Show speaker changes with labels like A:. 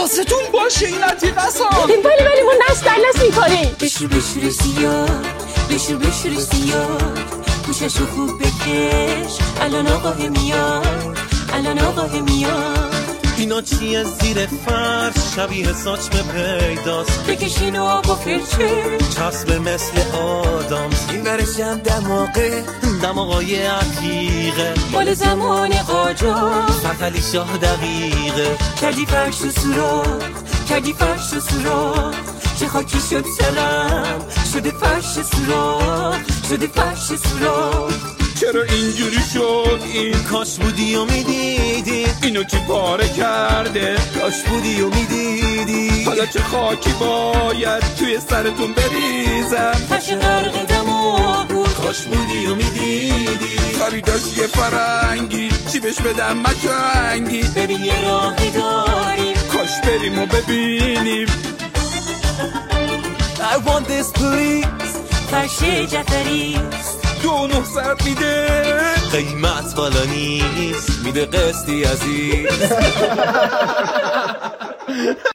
A: حواستون باشه این عتیقه سا.
B: ولی ما نست در نست میکنیم.
C: بشور سیاه، بشور سیاه، گوششو خوب بکش، الان آقاه میاد، الان آقاه میاد.
D: اینا چیه زیر فرش شبیه ساچمه پیداست،
C: بکشین و آب و فرچه
D: چسب مثل آدم.
A: این برشم
D: دماغای عتیقه
C: مال زمان قاجار،
D: فتلی شاه دقیقه.
C: کردی فرش و سوراخ، کردی فرش و سوراخ، چه خاکی شد سرم، شده فرش سوراخ، شده فرش سوراخ.
A: چرا اینجوری شد این؟
D: کاش بودی و میدیدی
A: اینو کی پاره کرده؟
D: کاش بودی و میدیدی
A: حالا چه خاکی باید توی سرتون بریزم؟
C: فرش غرق دماغ بود،
D: کاش بودی و میدیدی
A: خریداش یه فرنگی، چی بهش بدم مچنگی؟
C: ببین یه راهی داریم،
A: کاش بریم و ببینیم.
D: I want this please.
C: فرش جعفریست
A: 2900 میده،
D: قیمت بالا نیست، میده قسطی عزیز.